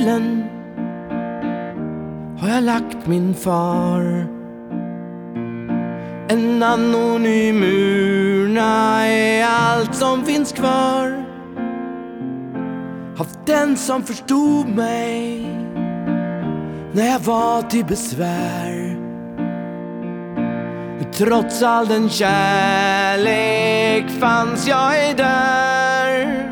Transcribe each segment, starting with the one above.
bilen har jag lagt min far. En anonym urna är allt som finns kvar av den som förstod mig när jag var till besvär. Trots all den kärlek fanns jag där.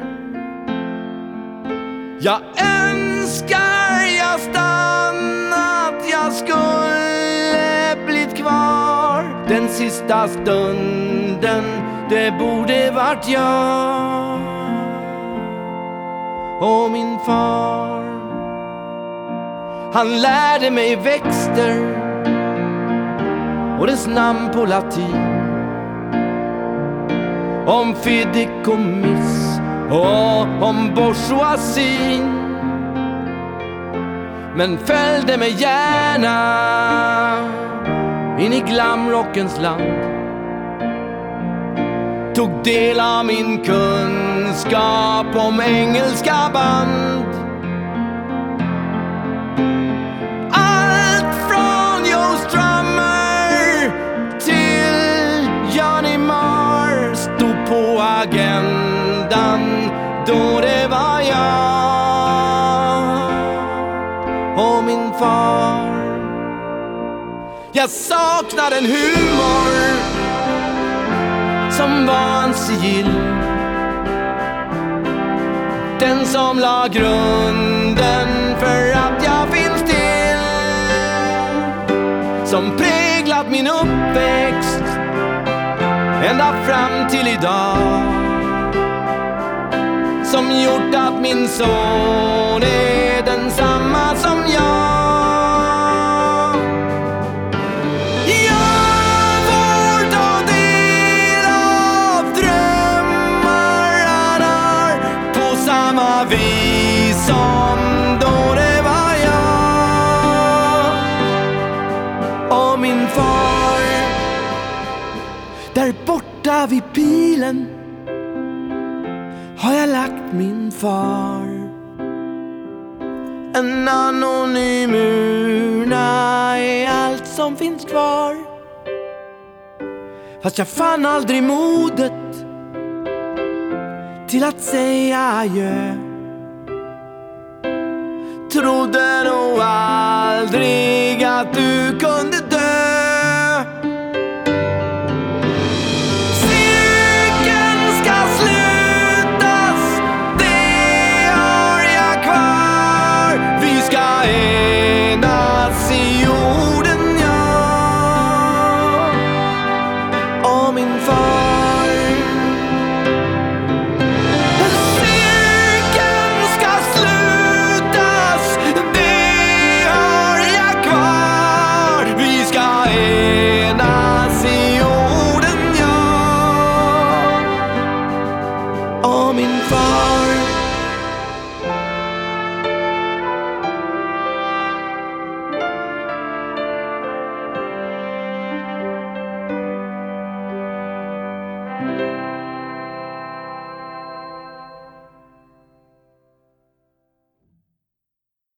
Jag önskar jag stannat, jag skulle blivit kvar. Den sista stunden, det borde varit jag och min far. Han lärde mig växter och dess namn på latin, om fideikommiss och om bourgeoisin. Men följde mig gärna in i glamrockens land, tog del av min kunskap om engelska band. Allt från Joe Strummer till Johnny Marr stod på agendan då det var jag och min far. Jag saknar en humor som var en sigill, den som la grunden för att jag finns till, som präglat min uppväxt ända fram till idag, som gjort att min son är densamma som jag. Jag får ta del av drömmar han har på samma vis som då det var jag och min far. Där borta vid pilen har jag lagt min far. En anonym urna är allt som finns kvar. Fast jag fann aldrig modet till att säga adjö. Trodde nog aldrig att du kunde